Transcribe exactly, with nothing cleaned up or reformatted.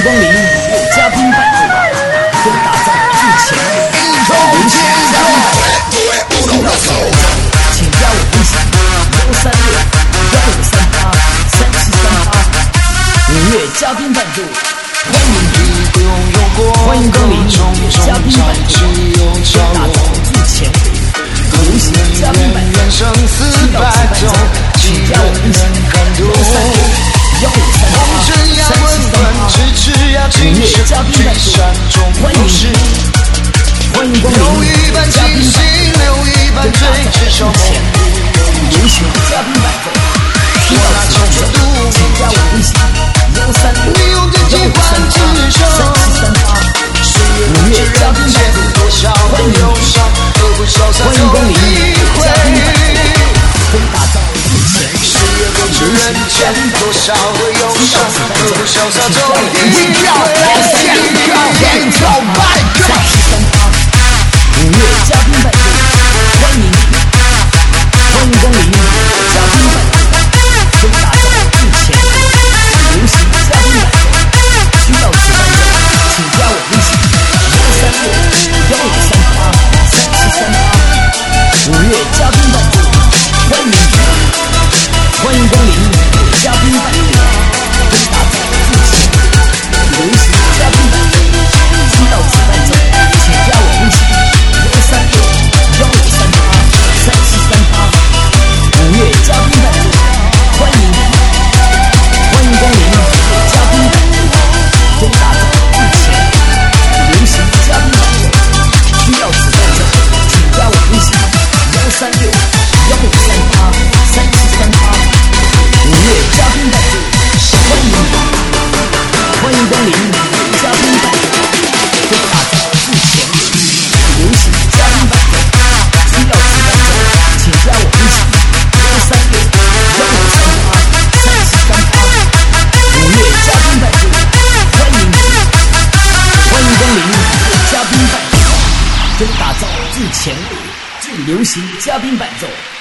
迎光临嘉宾伴奏，跟打造最前卫、流行嘉宾伴奏。请加我微信：幺三六幺五三八三七三八。五月嘉宾伴奏，欢迎欢迎光临嘉宾伴奏，跟打造最前卫、流行嘉宾伴奏。需要此伴奏，请加我微信：幺三六幺五三八三七三八。五月嘉宾伴奏，欢迎欢迎光临嘉宾伴奏，跟打造最前卫、流行嘉宾伴奏。需要此伴奏，请加我微信：幺三六幺五三八三七三八。五月嘉宾伴奏，欢迎欢迎光临嘉宾伴奏，跟打造最前卫、流行嘉宾伴奏。需要此伴奏，请加我微信：幺三六幺五三八三七三八。五月嘉宾伴奏，欢迎欢迎光临嘉宾伴奏，跟打造最前卫、流行嘉宾伴奏。需要此伴奏，请加我微信：幺三六幺五三八三七三八。五月嘉宾伴奏，欢迎欢迎光临嘉宾伴奏，跟打造最前卫、流行嘉宾伴奏。需要此伴奏，请加我微信：幺三六幺五三八三七三八。五月嘉宾伴奏，欢迎欢迎光临嘉宾伴奏，跟打造最前卫、流行嘉宾伴奏。需要此伴奏，请加我微信：幺三六幺五三八三七三八。五月嘉宾伴奏，欢迎欢迎光临嘉宾伴奏，跟打造最前卫、流行嘉宾伴奏。需要此伴奏，请加我微信：幺三六幺五三八三七三八。五月嘉宾伴奏，欢迎欢迎光临嘉宾伴奏，跟打造最前卫、最流行嘉宾伴奏。